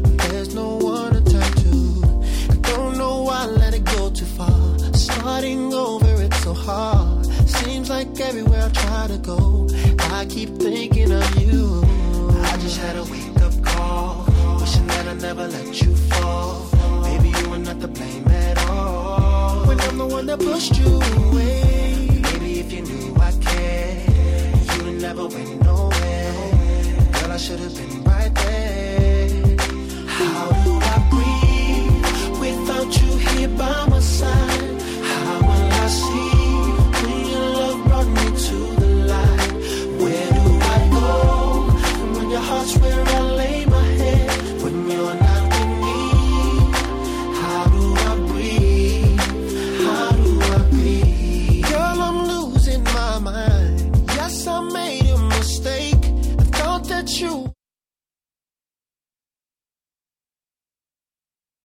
There's no one to turn to. I don't know why I let it go too far. Starting over, it's so hard. Seems like everywhere I try to go, I keep thinking of you. I just had a wake-up call, wishing that I never let you fall. Baby, you were not to blame at all, when I'm the one that pushed you away. Baby, if you knew I cared, you'd never went nowhere. Girl, I should have been